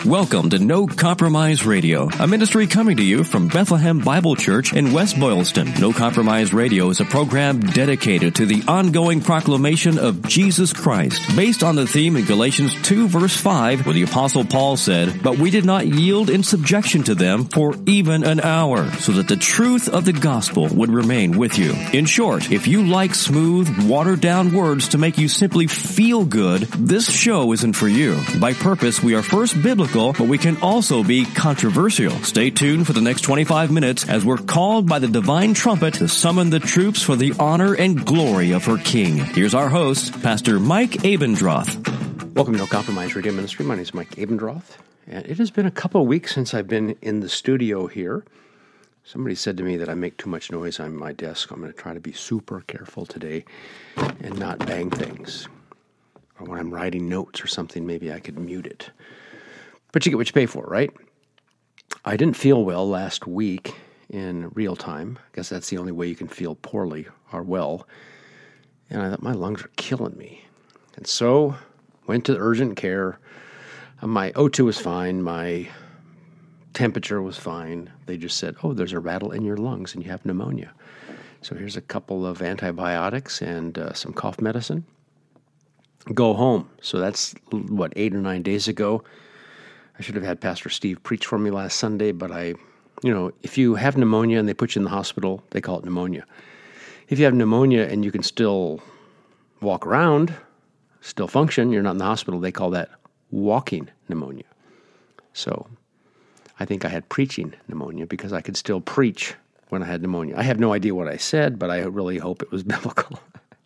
Welcome to No Compromise Radio, a ministry coming to you from Bethlehem Bible Church in West Boylston. No Compromise Radio is a program dedicated to the ongoing proclamation of Jesus Christ, based on the theme in Galatians 2 verse 5, where the Apostle Paul said, "But we did not yield in subjection to them for even an hour, so that the truth of the gospel would remain with you." In short, if you like smooth, watered-down words to make you simply feel good, this show isn't for you. By purpose, we are first biblical, but we can also be controversial. Stay tuned for the next 25 minutes as we're called by the divine trumpet to summon the troops for the honor and glory of her King. Here's our host, Pastor Mike Abendroth. Welcome to No Compromise Radio Ministry. My name is Mike Abendroth, and it has been a couple of weeks since I've been in the studio here. Somebody said to me that I make too much noise on my desk. I'm going to try to be super careful today and not bang things. Or when I'm writing notes or something, maybe I could mute it. But you get what you pay for, right? I didn't feel well last week in real time. I guess that's the only way you can feel poorly or well. And I thought my lungs are killing me. And so went to urgent care. My O2 was fine. My temperature was fine. They just said, "Oh, there's a rattle in your lungs and you have pneumonia. So here's a couple of antibiotics and some cough medicine. Go home." So that's, 8 or 9 days ago. I should have had Pastor Steve preach for me last Sunday, but if you have pneumonia and they put you in the hospital, they call it pneumonia. If you have pneumonia and you can still walk around, still function, you're not in the hospital, they call that walking pneumonia. So I think I had preaching pneumonia because I could still preach when I had pneumonia. I have no idea what I said, but I really hope it was biblical.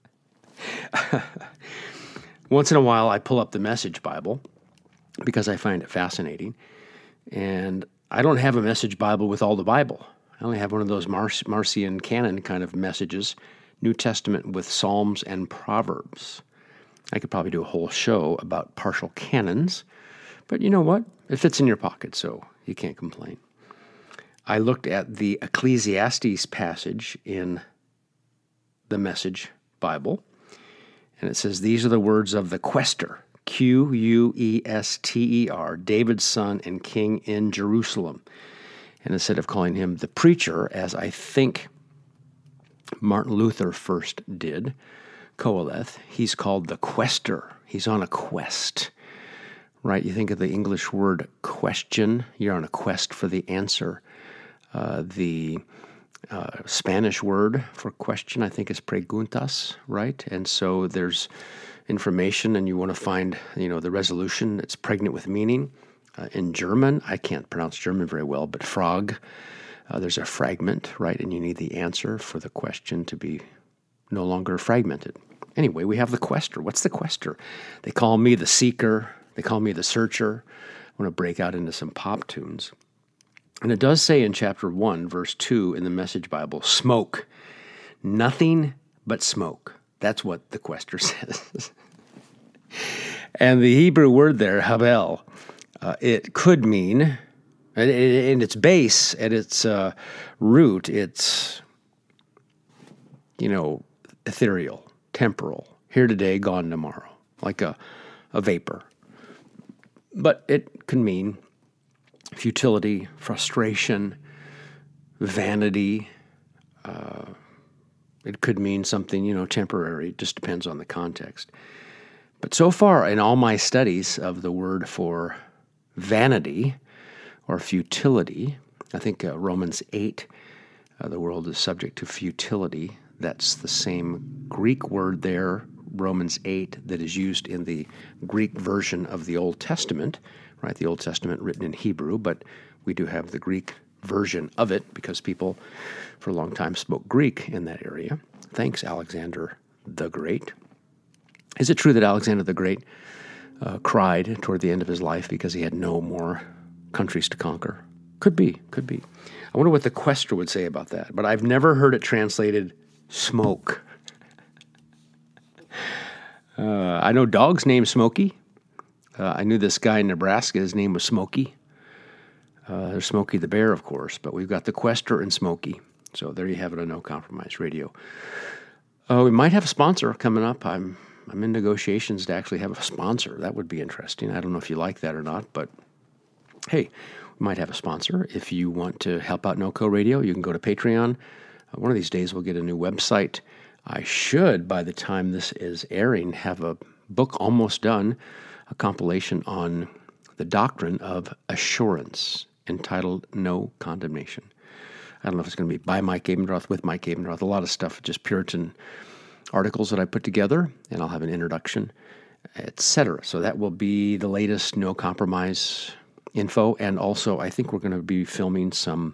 Once in a while, I pull up the Message Bible because I find it fascinating. And I don't have a Message Bible with all the Bible. I only have one of those Marcion canon kind of messages, New Testament with Psalms and Proverbs. I could probably do a whole show about partial canons, but you know what? It fits in your pocket, so you can't complain. I looked at the Ecclesiastes passage in the Message Bible, and it says, "These are the words of the quaestor," Quester, David's son and king in Jerusalem. And instead of calling him the preacher, as I think Martin Luther first did, Qoheleth, he's called the quaestor. He's on a quest, right? You think of the English word question, you're on a quest for the answer. The Spanish word for question, I think, is preguntas, right? And so there's information and you want to find, the resolution that's pregnant with meaning. In German, I can't pronounce German very well, but Frage, there's a fragment, right? And you need the answer for the question to be no longer fragmented. Anyway, we have the quaestor. What's the quaestor? They call me the seeker. They call me the searcher. I want to break out into some pop tunes. And it does say in chapter 1, verse 2 in the Message Bible, smoke. Nothing but smoke. That's what the quaestor says. And the Hebrew word there, habel, it could mean, in its base, at its root, it's, ethereal, temporal, here today, gone tomorrow, like a vapor. But it can mean futility, frustration, vanity. It could mean something, temporary. It just depends on the context. But so far in all my studies of the word for vanity or futility, I think Romans 8, the world is subject to futility. That's the same Greek word there, Romans 8, that is used in the Greek version of the Old Testament, right? The Old Testament written in Hebrew, but we do have the Greek version of it because people for a long time spoke Greek in that area. Thanks, Alexander the Great. Is it true that Alexander the Great cried toward the end of his life because he had no more countries to conquer? Could be. I wonder what the quaestor would say about that, but I've never heard it translated smoke. I know dogs named Smokey. I knew this guy in Nebraska, his name was Smokey. There's Smokey the Bear, of course, but we've got the quaestor and Smokey. So there you have it on No Compromise Radio. We might have a sponsor coming up. I'm in negotiations to actually have a sponsor. That would be interesting. I don't know if you like that or not, but Hey, we might have a sponsor. If you want to help out NoCo Radio, you can go to Patreon. One of these days we'll get a new website. I should, by the time this is airing, have a book almost done, a compilation on the doctrine of assurance entitled No Condemnation. I don't know if it's going to be by Mike Abendroth, with Mike Abendroth, a lot of stuff, just Puritan articles that I put together, and I'll have an introduction, etc. So that will be the latest No Compromise info, and also I think we're going to be filming some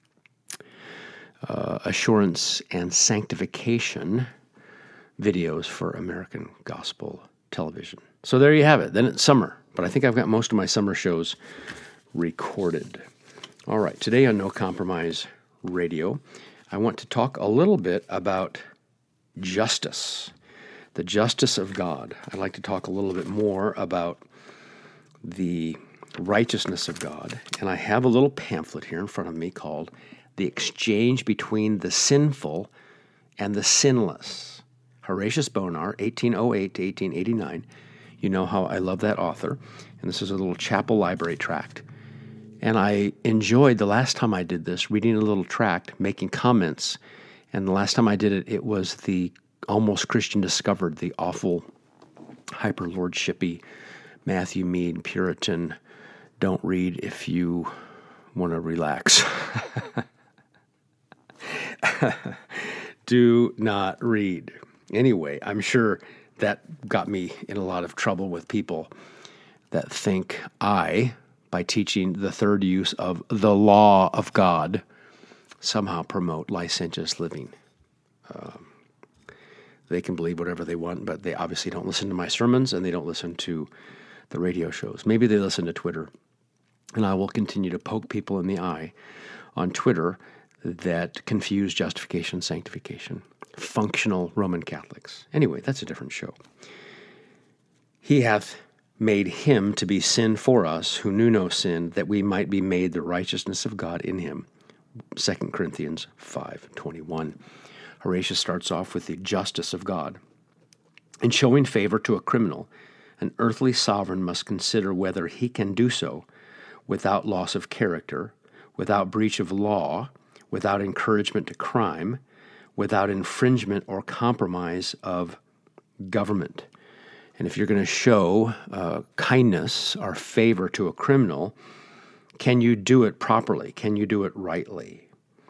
assurance and sanctification videos for American Gospel Television. So there you have it. Then it's summer, but I think I've got most of my summer shows recorded. All right, today on No Compromise Radio, I want to talk a little bit about justice, the justice of God. I'd like to talk a little bit more about the righteousness of God, and I have a little pamphlet here in front of me called The Exchange Between the Sinful and the Sinless. Horatius Bonar, 1808 to 1889. You know how I love that author, and this is a little chapel library tract. And I enjoyed, the last time I did this, reading a little tract, making comments, and the last time I did it, it was the Almost Christian Discovered, the awful, hyper-lordshipy Matthew Mead, Puritan, don't read if you want to relax. Do not read. Anyway, I'm sure that got me in a lot of trouble with people that think I, by teaching the third use of the law of God, somehow promote licentious living. They can believe whatever they want, but they obviously don't listen to my sermons and they don't listen to the radio shows. Maybe they listen to Twitter. And I will continue to poke people in the eye on Twitter that confuse justification and sanctification. Functional Roman Catholics. Anyway, that's a different show. He hath made him to be sin for us, who knew no sin, that we might be made the righteousness of God in him. 2 Corinthians 5:21. Horatius starts off with the justice of God. In showing favor to a criminal, an earthly sovereign must consider whether he can do so without loss of character, without breach of law, without encouragement to crime, without infringement or compromise of government. And if you're going to show kindness or favor to a criminal, can you do it properly? Can you do it rightly?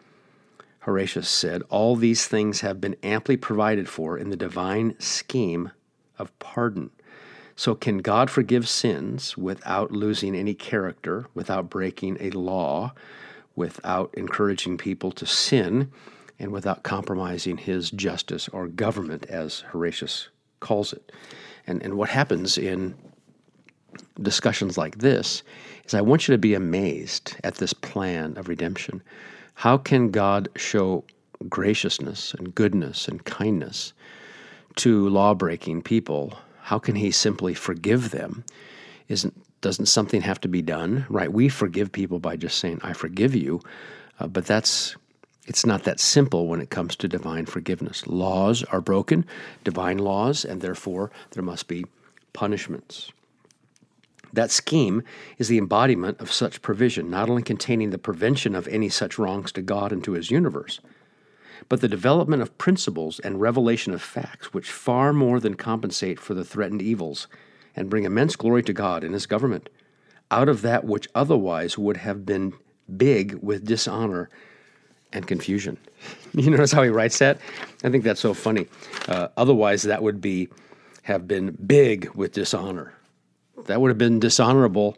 Horatius said, all these things have been amply provided for in the divine scheme of pardon. So can God forgive sins without losing any character, without breaking a law, without encouraging people to sin, and without compromising his justice or government, as Horatius calls it? And what happens in discussions like this is I want you to be amazed at this plan of redemption. How can God show graciousness and goodness and kindness to law-breaking people? How can he simply forgive them? Doesn't something have to be done? Right? We forgive people by just saying, I forgive you, but it's not that simple when it comes to divine forgiveness. Laws are broken, divine laws, and therefore there must be punishments. That scheme is the embodiment of such provision, not only containing the prevention of any such wrongs to God and to his universe, but the development of principles and revelation of facts which far more than compensate for the threatened evils and bring immense glory to God and his government, out of that which otherwise would have been big with dishonor and confusion. You notice how he writes that? I think that's so funny. Otherwise, that would have been big with dishonor. That would have been dishonorable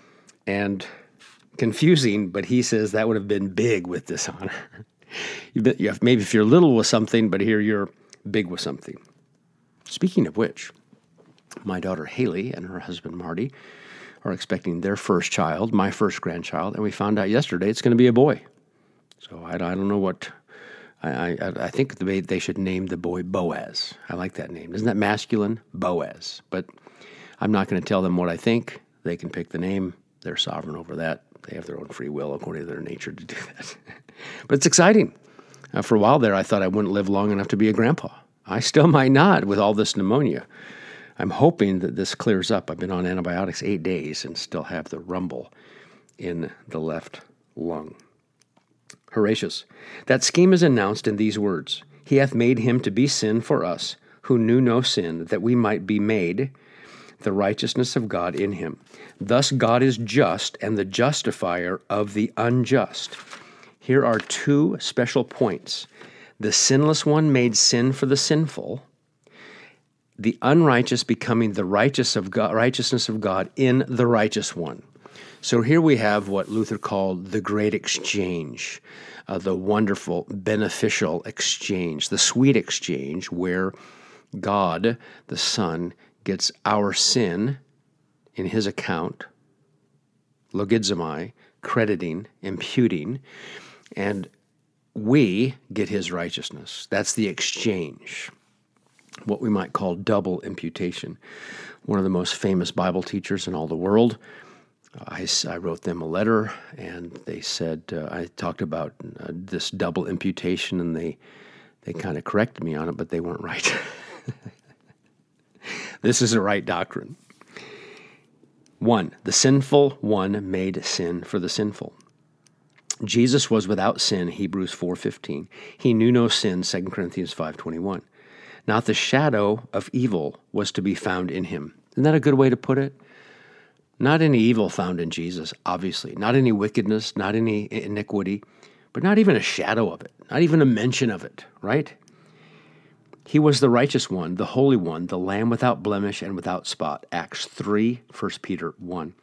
and confusing, but he says that would have been big with dishonor. Maybe if you're little with something, but here you're big with something. Speaking of which, my daughter Haley and her husband Marty are expecting their first child, my first grandchild, and we found out yesterday it's going to be a boy. So I don't know what. I think they should name the boy Boaz. I like that name. Isn't that masculine? Boaz. But I'm not going to tell them what I think. They can pick the name. They're sovereign over that. They have their own free will according to their nature to do that. But it's exciting. For a while there, I thought I wouldn't live long enough to be a grandpa. I still might not with all this pneumonia. I'm hoping that this clears up. I've been on antibiotics 8 days and still have the rumble in the left lung. Horatius, that scheme is announced in these words: He hath made him to be sin for us, who knew no sin, that we might be made the righteousness of God in him. Thus God is just and the justifier of the unjust. Here are two special points. The sinless one made sin for the sinful, the unrighteous becoming the righteousness of God in the righteous one. So here we have what Luther called the great exchange, the wonderful, beneficial exchange, the sweet exchange where God, the Son, gets our sin in his account, logizomai, crediting, imputing, and we get his righteousness. That's the exchange, what we might call double imputation. One of the most famous Bible teachers in all the world, I wrote them a letter, and they said, I talked about this double imputation, and they kind of corrected me on it, but they weren't right. This is the right doctrine. 1, the sinful one made sin for the sinful. Jesus was without sin, Hebrews 4:15. He knew no sin, 2 Corinthians 5:21. Not the shadow of evil was to be found in him. Isn't that a good way to put it? Not any evil found in Jesus, obviously. Not any wickedness, not any iniquity, but not even a shadow of it, not even a mention of it, right? He was the righteous one, the holy one, the lamb without blemish and without spot, Acts 3, 1 Peter 1.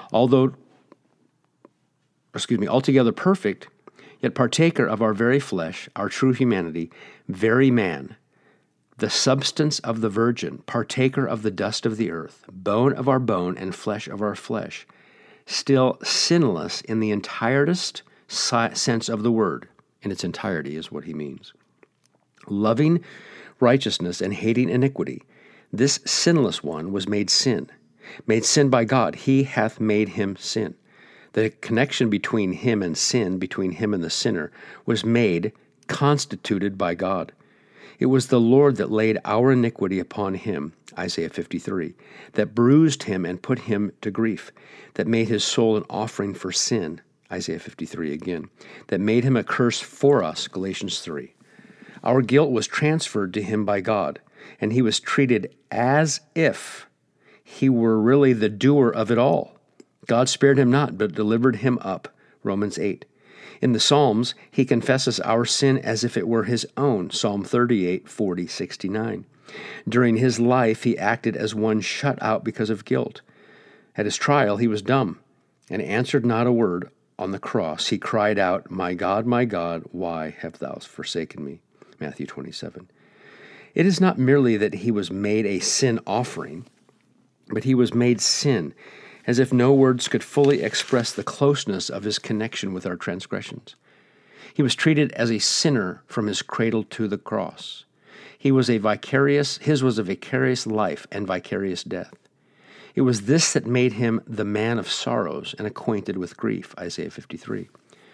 Altogether perfect, yet partaker of our very flesh, our true humanity, very man, the substance of the virgin, partaker of the dust of the earth, bone of our bone and flesh of our flesh, still sinless in the entirest sense of the word, in its entirety is what he means. Loving righteousness and hating iniquity, this sinless one was made sin by God. He hath made him sin. The connection between him and sin, between him and the sinner, was made, constituted by God. It was the Lord that laid our iniquity upon him, Isaiah 53, that bruised him and put him to grief, that made his soul an offering for sin, Isaiah 53 again, that made him a curse for us, Galatians 3. Our guilt was transferred to him by God, and he was treated as if he were really the doer of it all. God spared him not, but delivered him up, Romans 8. In the Psalms, he confesses our sin as if it were his own, Psalm 38, 40, 69. During his life, he acted as one shut out because of guilt. At his trial, he was dumb and answered not a word. On the cross, he cried out, my God, why have thou forsaken me? Matthew 27. It is not merely that he was made a sin offering, but he was made sin, as if no words could fully express the closeness of his connection with our transgressions. He was treated as a sinner from his cradle to the cross. His was a vicarious life and vicarious death. It was this that made him the man of sorrows and acquainted with grief, Isaiah 53.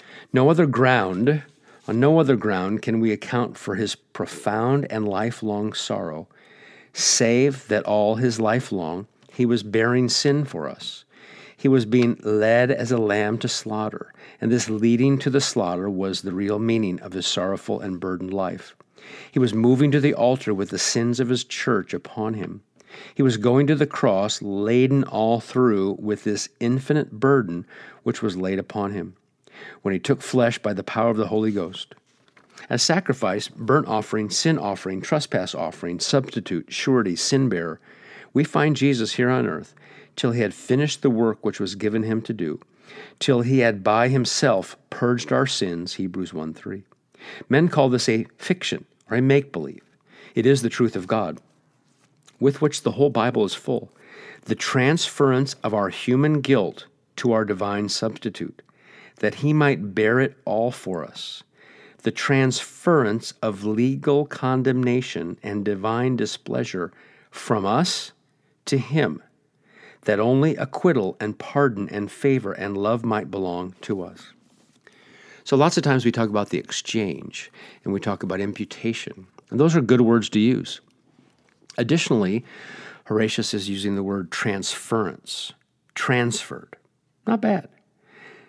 On no other ground can we account for his profound and lifelong sorrow, save that all his life long he was bearing sin for us. He was being led as a lamb to slaughter, and this leading to the slaughter was the real meaning of his sorrowful and burdened life. He was moving to the altar with the sins of his church upon him. He was going to the cross laden all through with this infinite burden which was laid upon him, when he took flesh by the power of the Holy Ghost. As sacrifice, burnt offering, sin offering, trespass offering, substitute, surety, sin bearer, we find Jesus here on earth till he had finished the work which was given him to do, till he had by himself purged our sins, Hebrews 1:3. Men call this a fiction or a make-believe. It is the truth of God, with which the whole Bible is full, the transference of our human guilt to our divine substitute, that he might bear it all for us, the transference of legal condemnation and divine displeasure from us to him, that only acquittal and pardon and favor and love might belong to us. So lots of times we talk about the exchange, and we talk about imputation, and those are good words to use. Additionally, Horatius is using the word transference, transferred. Not bad.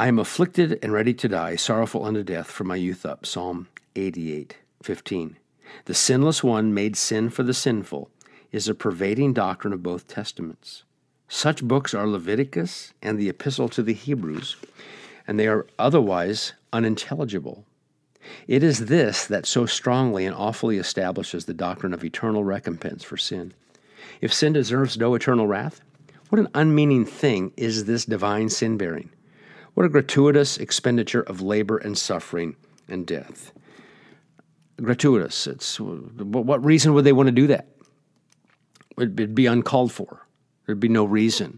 I am afflicted and ready to die, sorrowful unto death from my youth up. Psalm 88:15. The sinless one made sin for the sinful is a pervading doctrine of both testaments. Such books are Leviticus and the Epistle to the Hebrews, and they are otherwise unintelligible. It is this that so strongly and awfully establishes the doctrine of eternal recompense for sin. If sin deserves no eternal wrath, what an unmeaning thing is this divine sin-bearing. What a gratuitous expenditure of labor and suffering and death. Gratuitous. What reason would they want to do that? It'd be uncalled for. There'd be no reason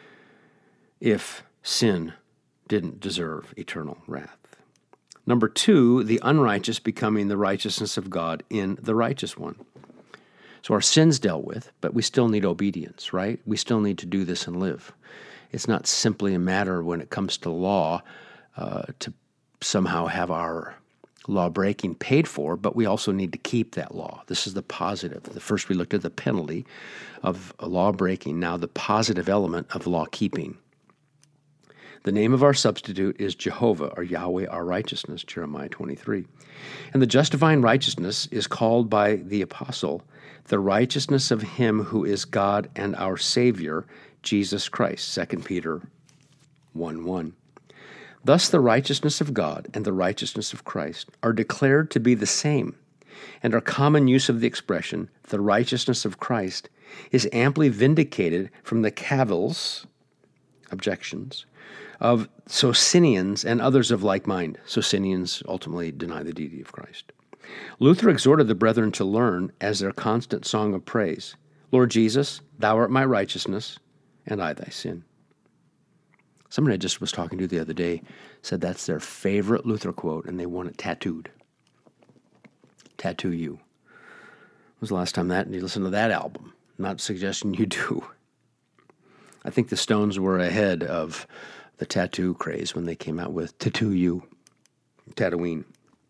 if sin didn't deserve eternal wrath. Number 2, the unrighteous becoming the righteousness of God in the righteous one. So our sin's dealt with, but we still need obedience, right? We still need to do this and live. It's not simply a matter when it comes to law to somehow have our law-breaking paid for, but we also need to keep that law. This is the positive. The first we looked at the penalty of law-breaking, now the positive element of law-keeping. The name of our substitute is Jehovah, or Yahweh, our righteousness, Jeremiah 23. And the justifying righteousness is called by the apostle the righteousness of him who is God and our Savior, Jesus Christ, 2 Peter 1:1. Thus the righteousness of God and the righteousness of Christ are declared to be the same, and our common use of the expression, the righteousness of Christ, is amply vindicated from the cavils, objections, of Socinians and others of like mind. Socinians ultimately deny the deity of Christ. Luther exhorted the brethren to learn as their constant song of praise, Lord Jesus, thou art my righteousness, and I thy sin. Somebody I just was talking to the other day said that's their favorite Luther quote, and they want it tattooed. Tattoo you. When was the last time that you listened to that album? I'm not suggesting you do. I think the Stones were ahead of the tattoo craze when they came out with Tattoo You, Tatooine.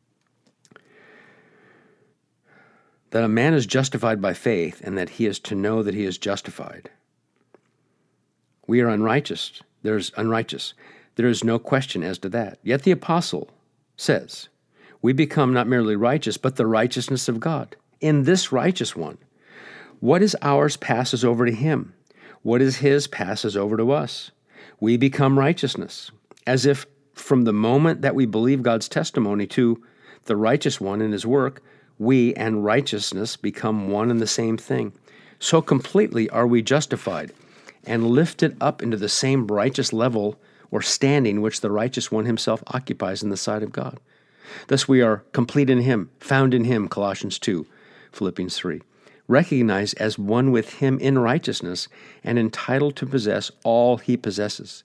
That a man is justified by faith and that he is to know that he is justified. We are unrighteous. There is no question as to that. Yet the apostle says, we become not merely righteous, but the righteousness of God. In this righteous one, what is ours passes over to him. What is his passes over to us. We become righteousness, as if from the moment that we believe God's testimony to the righteous one and his work, we and righteousness become one and the same thing. So completely are we justified and lifted up into the same righteous level or standing which the righteous one himself occupies in the sight of God. Thus we are complete in him, found in him, Colossians 2, Philippians 3, recognized as one with him in righteousness and entitled to possess all he possesses.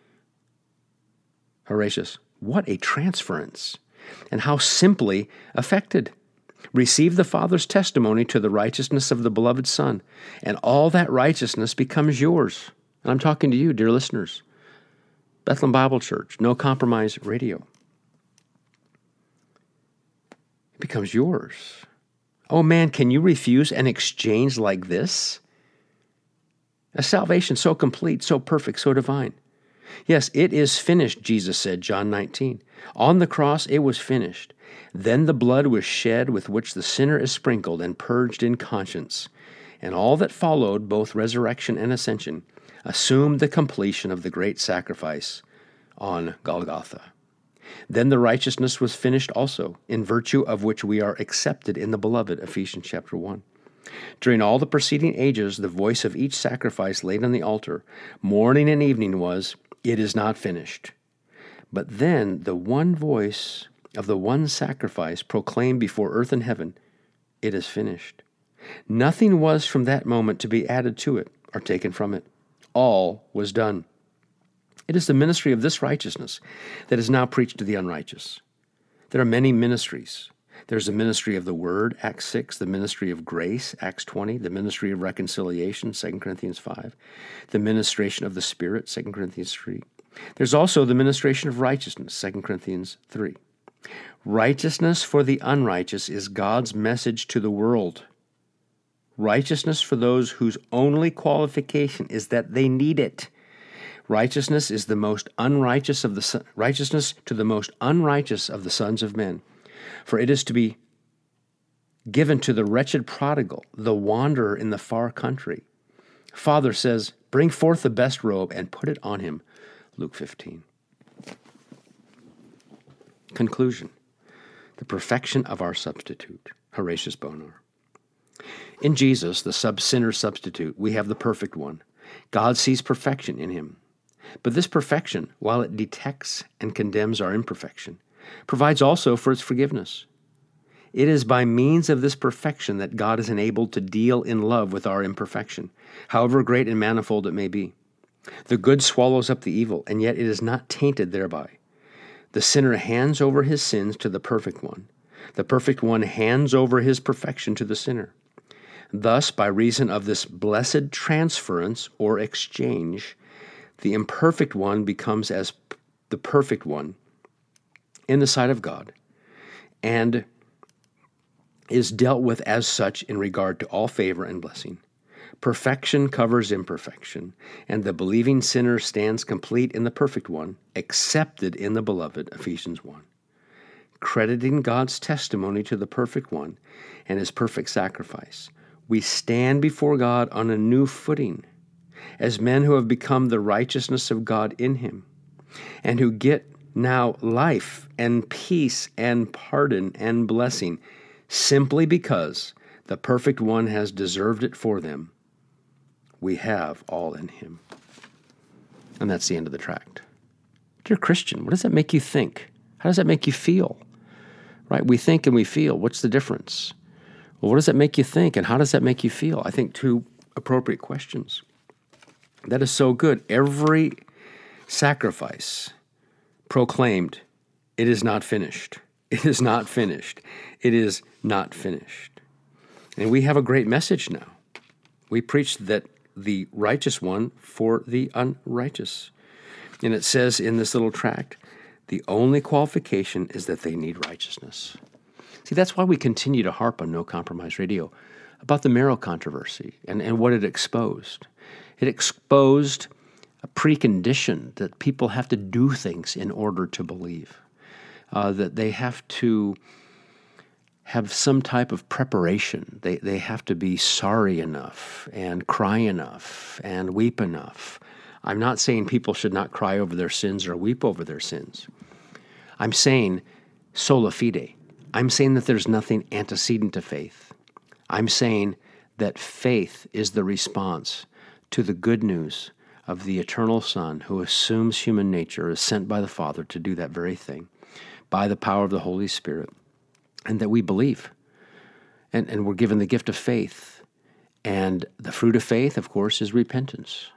Horatius, what a transference, and how simply effected. Receive the Father's testimony to the righteousness of the beloved Son, and all that righteousness becomes yours. And I'm talking to you, dear listeners. Bethlehem Bible Church, No Compromise Radio. It becomes yours. Oh man, can you refuse an exchange like this? A salvation so complete, so perfect, so divine. Yes, it is finished, Jesus said, John 19. On the cross it was finished. Then the blood was shed with which the sinner is sprinkled and purged in conscience. And all that followed, both resurrection and ascension, assumed the completion of the great sacrifice on Golgotha. Then the righteousness was finished also, in virtue of which we are accepted in the beloved, Ephesians chapter 1. During all the preceding ages, the voice of each sacrifice laid on the altar, morning and evening, was, "It is not finished." But then the one voice of the one sacrifice proclaimed before earth and heaven, "It is finished." Nothing was from that moment to be added to it or taken from it. All was done. It is the ministry of this righteousness that is now preached to the unrighteous. There are many ministries. There's the ministry of the Word, Acts 6, the ministry of grace, Acts 20, the ministry of reconciliation, 2 Corinthians 5, the ministration of the Spirit, 2 Corinthians 3. There's also the ministration of righteousness, 2 Corinthians 3. Righteousness for the unrighteous is God's message to the world. Righteousness for those whose only qualification is that they need it. Righteousness is the most unrighteous of the righteousness to the most unrighteous of the sons of men. For it is to be given to the wretched prodigal, the wanderer in the far country. Father says, bring forth the best robe and put it on him. Luke 15. Conclusion. The perfection of our substitute. Horatius Bonar. In Jesus, the sinner substitute, we have the perfect one. God sees perfection in him. But this perfection, while it detects and condemns our imperfection, provides also for its forgiveness. It is by means of this perfection that God is enabled to deal in love with our imperfection, however great and manifold it may be. The good swallows up the evil, and yet it is not tainted thereby. The sinner hands over his sins to the perfect one. The perfect one hands over his perfection to the sinner. Thus, by reason of this blessed transference or exchange, the imperfect one becomes as the perfect one in the sight of God, and is dealt with as such in regard to all favor and blessing. Perfection covers imperfection, and the believing sinner stands complete in the perfect one, accepted in the beloved, Ephesians 1. Crediting God's testimony to the perfect one and his perfect sacrifice, we stand before God on a new footing, as men who have become the righteousness of God in him, and who get now life and peace and pardon and blessing, simply because the perfect one has deserved it for them. We have all in him. And that's the end of the tract. Dear Christian, what does that make you think? How does that make you feel? Right? We think and we feel. What's the difference? Well, what does that make you think, and how does that make you feel? I think two appropriate questions. That is so good. Every sacrifice proclaimed, it is not finished. It is not finished. It is not finished. And we have a great message now. We preach that the righteous one for the unrighteous. And it says in this little tract, the only qualification is that they need righteousness. See, that's why we continue to harp on No Compromise Radio about the Merrill controversy and what it exposed. It exposed a precondition that people have to do things in order to believe, that they have to have some type of preparation. They have to be sorry enough and cry enough and weep enough. I'm not saying people should not cry over their sins or weep over their sins. I'm saying sola fide. I'm saying that there's nothing antecedent to faith. I'm saying that faith is the response to the good news of the eternal Son who assumes human nature, is sent by the Father to do that very thing by the power of the Holy Spirit, and that we believe. And we're given the gift of faith. And the fruit of faith, of course, is repentance.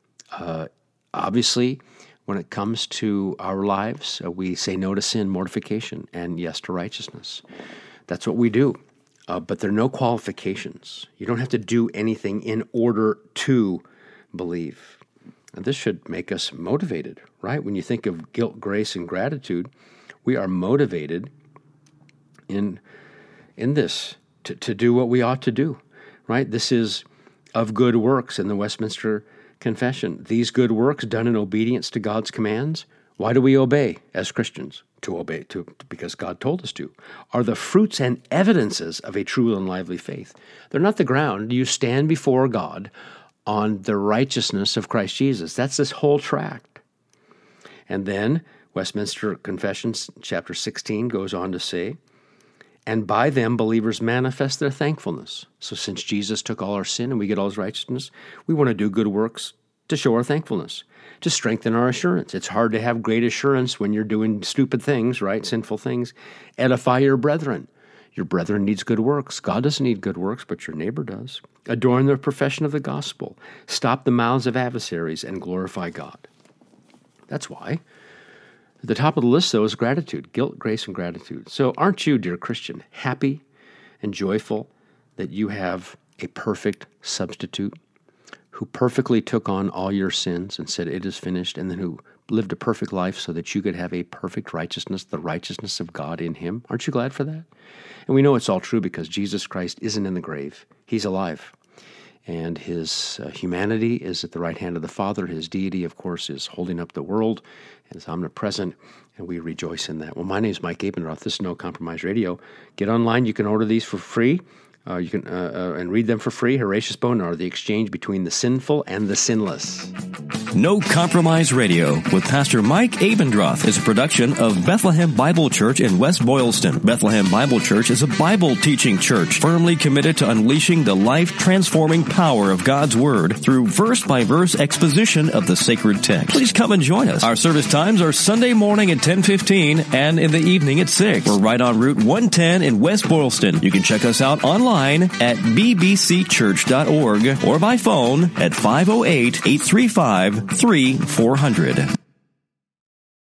Obviously, when it comes to our lives, we say no to sin, mortification, and yes to righteousness. That's what we do. But there are no qualifications. You don't have to do anything in order to believe. And this should make us motivated, right? When you think of guilt, grace, and gratitude, we are motivated in this to do what we ought to do, right? This is of good works in the Westminster Confession. These good works done in obedience to God's commands. Why do we obey as Christians? To obey, because God told us to, are the fruits and evidences of a true and lively faith. They're not the ground. You stand before God on the righteousness of Christ Jesus. That's this whole tract. And then Westminster Confession, chapter 16, goes on to say, and by them believers manifest their thankfulness. So since Jesus took all our sin and we get all his righteousness, we want to do good works to show our thankfulness, to strengthen our assurance. It's hard to have great assurance when you're doing stupid things, right? Sinful things. Edify your brethren. Your brethren needs good works. God doesn't need good works, but your neighbor does. Adorn the profession of the gospel. Stop the mouths of adversaries and glorify God. That's why. At the top of the list, though, is gratitude, guilt, grace, and gratitude. So aren't you, dear Christian, happy and joyful that you have a perfect substitute who perfectly took on all your sins and said, it is finished, and then who lived a perfect life so that you could have a perfect righteousness, the righteousness of God in him? Aren't you glad for that? And we know it's all true because Jesus Christ isn't in the grave. He's alive. and his humanity is at the right hand of the Father. His deity, of course, is holding up the world and is omnipresent, and we rejoice in that. Well, my name is Mike Abendroth. This is No Compromise Radio. Get online. You can order these for free. You can and read them for free. Horatius Bonar, The Exchange Between the Sinful and the Sinless. No Compromise Radio with Pastor Mike Abendroth is a production of Bethlehem Bible Church in West Boylston. Bethlehem Bible Church is a Bible teaching church firmly committed to unleashing the life-transforming power of God's Word through verse-by-verse exposition of the sacred text. Please come and join us. Our service times are Sunday morning at 10:15 and in the evening at 6. We're right on Route 110 in West Boylston. You can check us out online at bbcchurch.org or by phone at 508-835-3400.